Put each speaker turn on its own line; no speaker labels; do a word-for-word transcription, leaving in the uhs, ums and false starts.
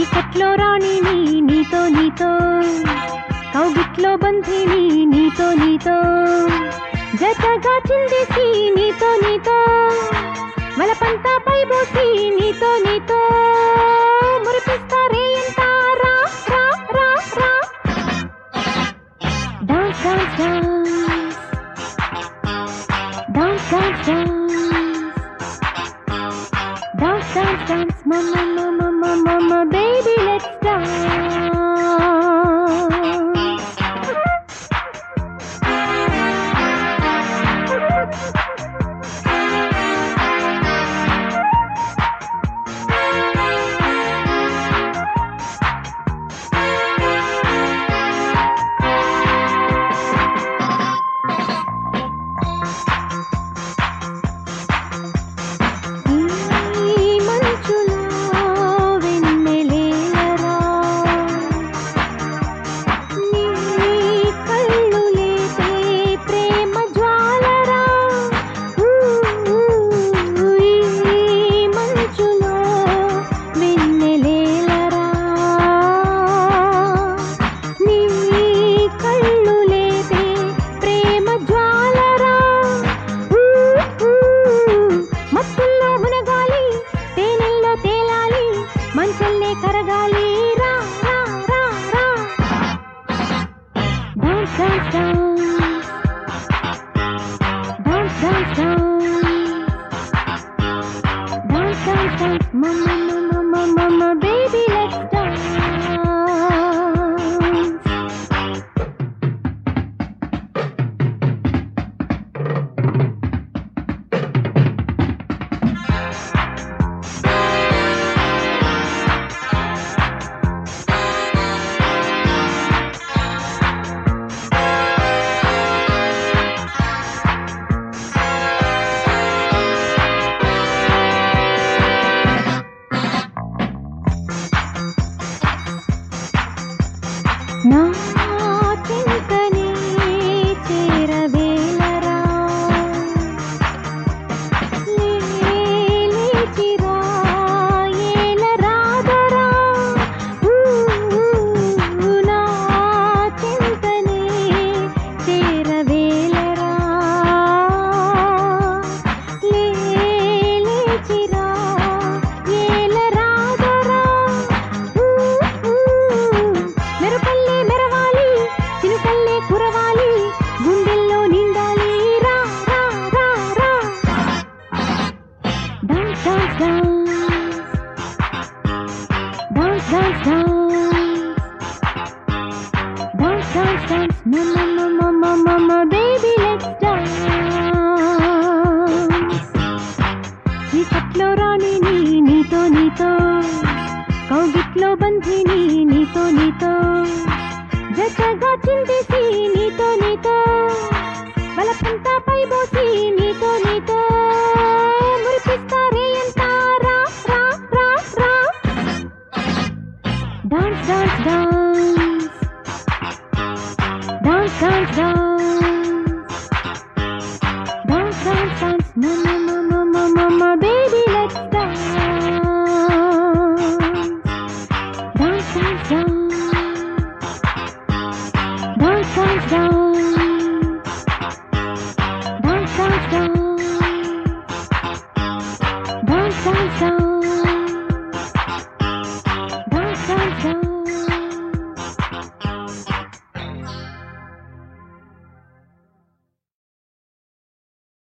చీకట్లో రాణిని నీతో నీతో, కౌగిట్లో బంధిని నీతో నీతో, జతగా చిందేసి నీతో నీతో, వలపంతా పైబోసి నీతో నీతో, మురిపిస్తారే ఎంత రా రా రా రా. Dance dance dance dance dance dance dance dance మమ్మ మమ్మ మమ్మ మమ్మ బేబీ లెట్స్ డాన్స్. మంచల్లే కరగాలి రా రా రా రా. Dance dance dance dance dance dance dance మమ్మ మమ్మ మమ్మ బేబీ లెట్స్ డాన్స్. నా చింతనే చేరవేలరా, లేచిరా ఏలరాదరా. నా చింతనే చేరవేలరా, లేచిరా ఏలరాదరా. మెరుపల్లే మెరవాలి, చినుకల్లే కురవాలి, గుండెల్లో నిండాలి రా రా రా రా. Dance dance dance dance dance dance dance మమ్మ మమ్మ మమ్మ బేబీ లెట్స్ డాన్స్. చీకట్లో రాణిని నీతో నీతో, కౌగిట్లో బంధిని నీతో నీతో, జతగా చిందేసి నీతో నీతో, బలపంతా పైబోసి నీతో నీతో, మురిపిస్తారే ఎంత రా రా రా రా. Dance dance dance dance dance dance